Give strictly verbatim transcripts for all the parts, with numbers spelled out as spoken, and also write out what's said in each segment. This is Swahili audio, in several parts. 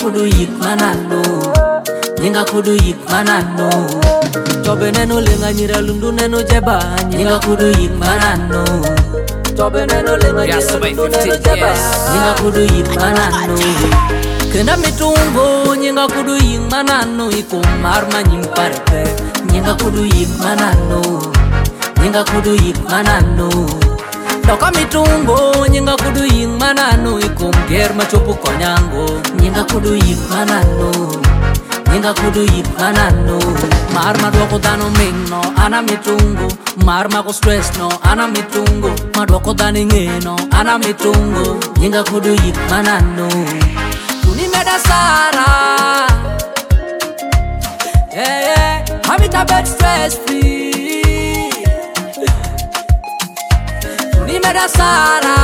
kudu yik manano, nyinga kudu yik manano. Tobe neno lenga nyira lundu neno jeba, nyinga kudu yik manano. Tobe neno lenga nyira lundu neno jeba, nyinga kudu yik manano. Kena mitungo, nyinga kudu yik manano. Iko marma nyimparpe, nyinga kudu yik manano, nyinga kudu yik manano. Toka mitungo, nyinga kudu yik manano. Iko mger machopu konyango, nyinga kudu yik manano, nyinga kudu yik manano. Marma dwoko dano mingno, ana mitungo. Marma ko stress no, ana mitungo. Madwoko dano ngeno, ana mitungo. Nyinga kudu yik manano. Tuni meda sara, yeah yeah, habita bed stress free. Tuni meda sara,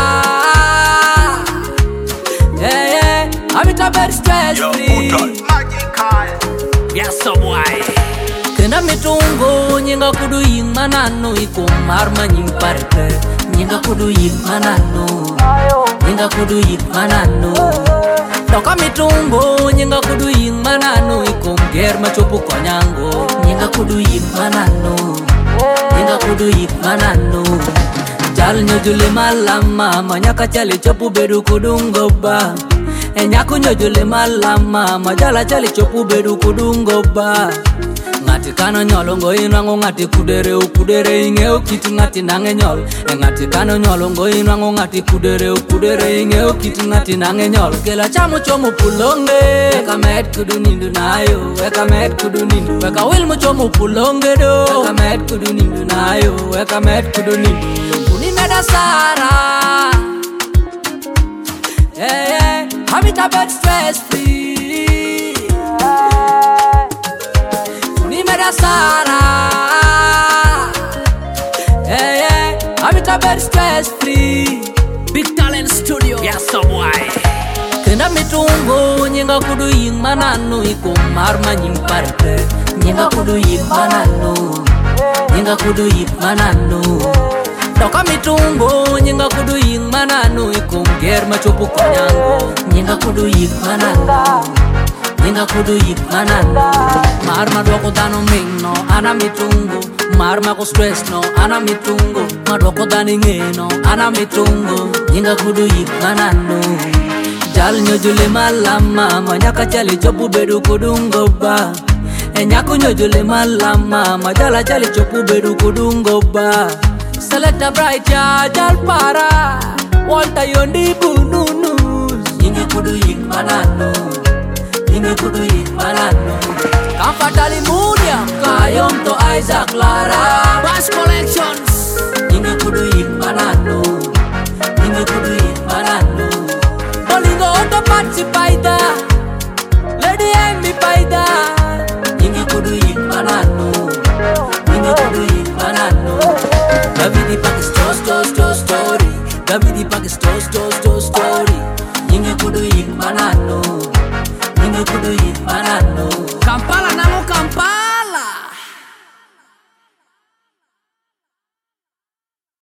yeah yeah, habita bed stress free. Yes, some way. Kena mitungo, nyinga kudu yik manano. Iko marma nyimparpe, nyinga kudu yik manano, nyinga kudu yik manano. Toka mitungo, nyinga kudu yik manano. Iko mger machopu konyango, nyinga kudu yik manano, nyinga kudu yik manano. Jal nyojule malama, manyaka chali chopu bedu kudungo ba. Enyaku nyojule malama, majala chali chopu bedu kudungo ba. Ngati kano nyolo ngo inwango ngati kudere ukudere inge ukiti ngati nange nyolo. E ngati kano nyolo ngo inwango ngati kudere ukudere inge ukiti ngati nange nyolo. Kela chamu chomu pulonge, weka med kudu nindu nayo, weka med kudu nindu. Weka wilmu chomu pulonge do, weka med kudu nindu nayo, weka med kudu nindu. Kuni meda sara, yeah yeah, habita bed stress free. Meda sara, yeah yeah, habita bed stress free. Big Talent Studio. Yes, some way. Kena mitungo, nyinga kudu yik manano. Iko marma nyimparpe, nyinga kudu yik manano, nyinga kudu yik manano. Toka mitungo, nyinga kudu yik manano. Iko mger machopu konyango, nyinga kudu yik manano, nyinga kudu yik manano. Marma dwoko dano mingno, ana mitungo. Marma ko stress no, ana mitungo. Madwoko dano ngeno, ana mitungo. Nyinga kudu yik manano. Jal nyojule malama, manyaka chali chopu bedu kudungo ba. Enyaku nyojule malama, majala chali chopu bedu kudungo ba. Select a bright ya, jal para Walter yondi bununus. Nyinga kudu yik manano, nyinga kudu yik manano. Kamfatali Mudia, Kayom to Isaac Lara.